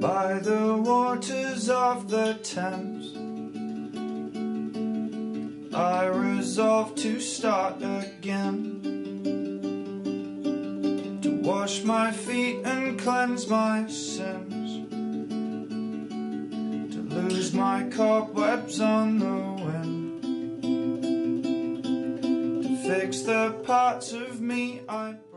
by the waters of the Thames. I resolve to start again, to wash my feet and cleanse my sins, to lose my cobwebs on the wind, to fix the parts of me I